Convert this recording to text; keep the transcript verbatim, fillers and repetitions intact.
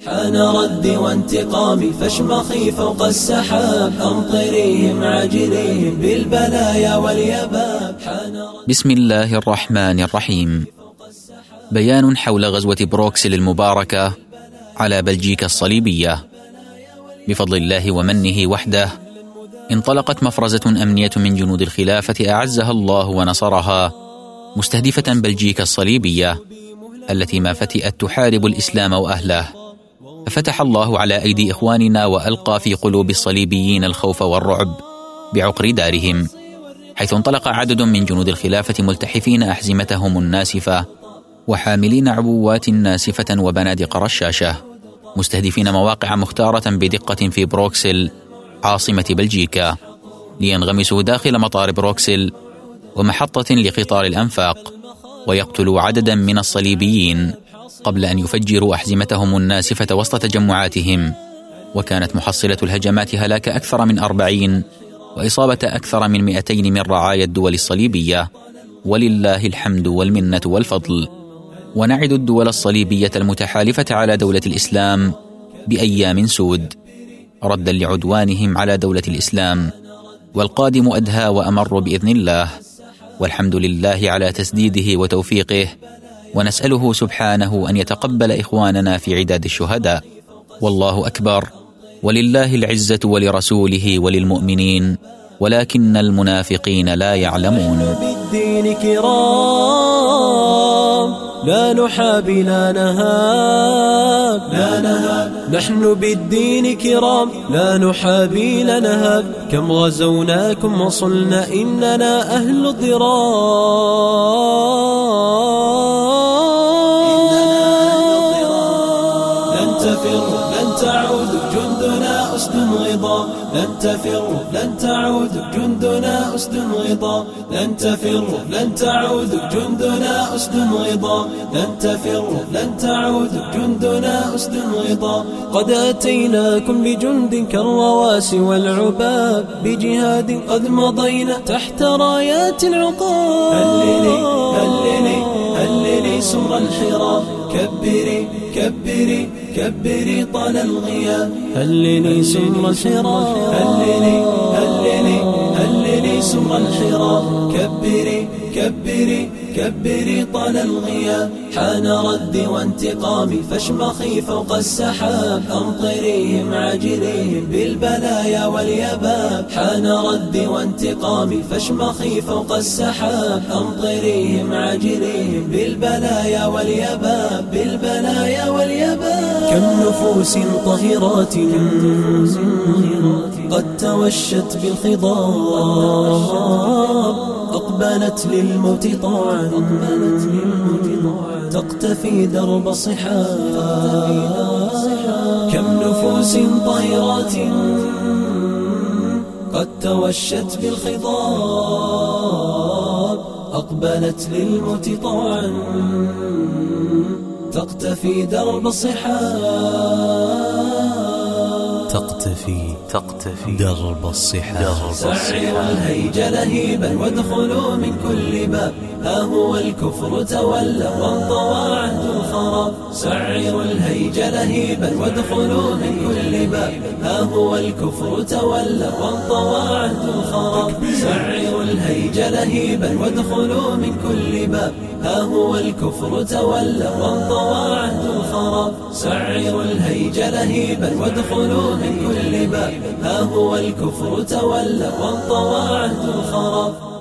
حان ردي وانتقامي فاشمخي فوق السحاب، أمطريهم عاجليهم بالبلايا واليباب. بسم الله الرحمن الرحيم. بيان حول غزوة بروكسل المباركة على بلجيكا الصليبية. بفضل الله ومنه وحده انطلقت مفرزة أمنية من جنود الخلافة أعزها الله ونصرها، مستهدفة بلجيكا الصليبية التي ما فتئت تحارب الإسلام وأهله، ففتح الله على أيدي إخواننا وألقى في قلوب الصليبيين الخوف والرعب بعقر دارهم، حيث انطلق عدد من جنود الخلافة ملتحفين أحزمتهم الناسفة وحاملين عبوات ناسفة وبنادق رشاشة، مستهدفين مواقع مختارة بدقة في بروكسل عاصمة بلجيكا، لينغمسوا داخل مطار بروكسل ومحطة لقطار الأنفاق، ويقتلوا عددا من الصليبيين قبل أن يفجروا أحزمتهم الناسفة وسط تجمعاتهم. وكانت محصلة الهجمات هلاك أكثر من أربعين وإصابة أكثر من مئتين من رعايا الدول الصليبية، ولله الحمد والمنة والفضل. ونعد الدول الصليبية المتحالفة على دولة الإسلام بأيام سود ردا لعدوانهم على دولة الإسلام، والقادم أدهى وأمر بإذن الله، والحمد لله على تسديده وتوفيقه، ونسأله سبحانه أن يتقبل إخواننا في عداد الشهداء. والله أكبر، ولله العزة ولرسوله وللمؤمنين ولكن المنافقين لا يعلمون. بالدين كرام لا نحابي لا نهاب لا نهاب، نحن بالدين كرام لا نحابي لا نهاب، كم غزوناكم وصلنا إننا أهل ضرار. لن تفر لن تعود جندنا أسد غضا، لن تفر لن تعود جندنا أسد غضا، لن تفر لن تعود جندنا أسد غضا، لن تفر لن تعود جندنا أسد غضا. قد أتيناكم بجند كالرواسي والعباب، بجهاد قد مضينا تحت رايات العقاب. هللي هللي هللي سمر الحراب، كبري كبري كبري طال الغياب، هللي سمر الحراب، هللي هللي هللي سمر الحراب، كبري كبري كبري طال الغياب. حان ردي وانتقامي فاشمخي فوق السحاب، أمطريهم عاجليهم بالبلايا واليباب. حان ردي وانتقامي فاشمخي فوق السحاب، أمطريهم عاجليهم بالبلايا واليباب بالبلايا واليباب. كم نفوس طهرات قد توشت بالخضاب، أقبلت للموت طوعا تقتفي درب الصحاب. كم نفوس طيرات قد توشت بالخضاب، أقبلت للموت طوعا تقتفي درب الصحاب، تقتفي تقتفي درب الصحاب. سعروا الهيج لهيبا وادخلوا من كل باب، ها هو الكفر تولى وانطوى عهد الخراب. سعروا الهيج لهيبا وادخلوا من كل باب، ها هو الكفر تولى وانطوى عهد الخراب. سعروا الهيج لهيبا وادخلوا من كل باب، ها هو الكفر تولى وانطوى عهد الخراب. سعروا الهيج لهيبا وادخلوا من كل باب، ها هو الكفر تولى وانطوى عهد الخراب.